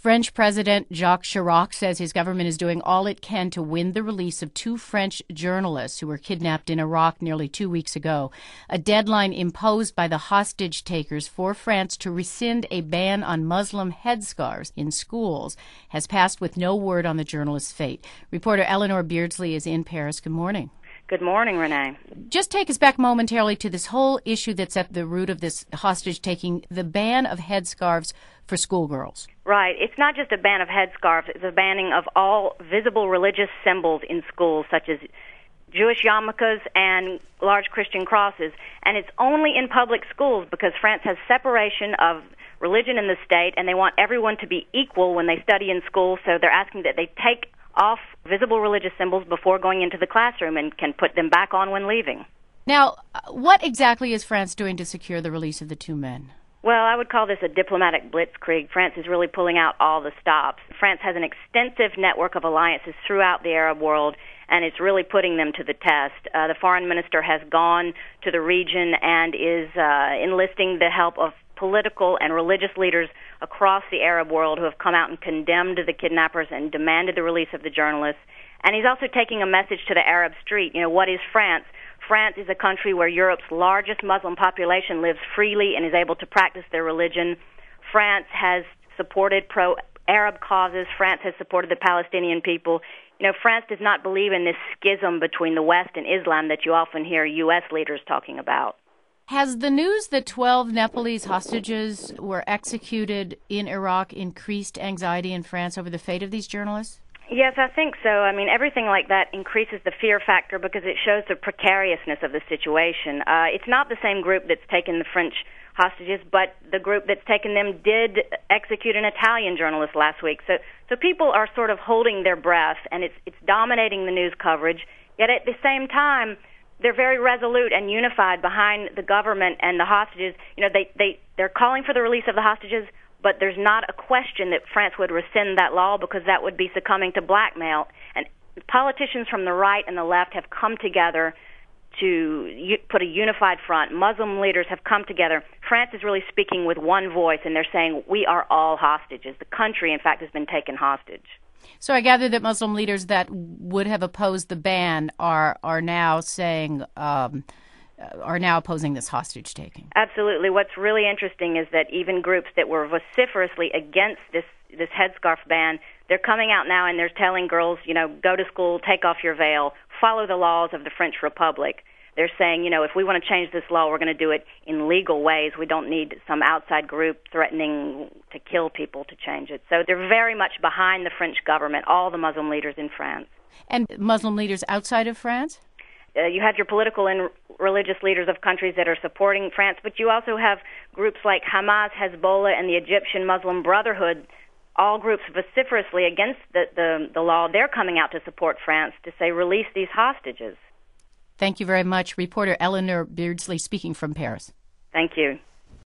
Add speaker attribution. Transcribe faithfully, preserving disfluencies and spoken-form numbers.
Speaker 1: French President Jacques Chirac says his government is doing all it can to win the release of two French journalists who were kidnapped in Iraq nearly two weeks ago. A deadline imposed by the hostage takers for France to rescind a ban on Muslim headscarves in schools has passed with no word on the journalists' fate. Reporter Eleanor Beardsley is in Paris. Good morning.
Speaker 2: Good morning, Renee.
Speaker 1: Just take us back momentarily to this whole issue that's at the root of this hostage-taking, the ban of headscarves for schoolgirls.
Speaker 2: Right. It's not just a ban of headscarves. It's a banning of all visible religious symbols in schools, such as Jewish yarmulkes and large Christian crosses. And it's only in public schools because France has separation of religion in the state, and they want everyone to be equal when they study in school, so they're asking that they take off visible religious symbols before going into the classroom and can put them back on when leaving.
Speaker 1: Now, what exactly is France doing to secure the release of the two men?
Speaker 2: Well, I would call this a diplomatic blitzkrieg. France is really pulling out all the stops. France has an extensive network of alliances throughout the Arab world, and it's really putting them to the test. Uh, the foreign minister has gone to the region and is uh, enlisting the help of political and religious leaders across the Arab world who have come out and condemned the kidnappers and demanded the release of the journalists. And he's also taking a message to the Arab street. You know, what is France? France is a country where Europe's largest Muslim population lives freely and is able to practice their religion. France has supported pro-Arab causes. France has supported the Palestinian people. You know, France does not believe in this schism between the West and Islam that you often hear U S leaders talking about.
Speaker 1: Has the news that twelve Nepalese hostages were executed in Iraq increased anxiety in France over the fate of these journalists?
Speaker 2: Yes, I think so. I mean, everything like that increases the fear factor because it shows the precariousness of the situation. Uh, it's not the same group that's taken the French hostages, but the group that's taken them did execute an Italian journalist last week. So, so people are sort of holding their breath, and it's it's dominating the news coverage. Yet at the same time, they're very resolute and unified behind the government and the hostages. You know, they, they, they're calling for the release of the hostages, but there's not a question that France would rescind that law because that would be succumbing to blackmail. And politicians from the right and the left have come together to u- put a unified front. Muslim leaders have come together. France is really speaking with one voice, and they're saying, we are all hostages. The country, in fact, has been taken hostage.
Speaker 1: So I gather that Muslim leaders that would have opposed the ban are are now saying um, are now opposing this hostage taking.
Speaker 2: Absolutely. What's really interesting is that even groups that were vociferously against this this headscarf ban, they're coming out now and they're telling girls, you know, go to school, take off your veil, follow the laws of the French Republic. They're saying, you know, if we want to change this law, we're going to do it in legal ways. We don't need some outside group threatening to kill people to change it. So they're very much behind the French government, all the Muslim leaders in France.
Speaker 1: And Muslim leaders outside of France?
Speaker 2: Uh, you have your political and religious leaders of countries that are supporting France, but you also have groups like Hamas, Hezbollah, and the Egyptian Muslim Brotherhood, all groups vociferously against the, the, the law. They're coming out to support France to say, release these hostages.
Speaker 1: Thank you very much. Reporter Eleanor Beardsley speaking from Paris.
Speaker 2: Thank you.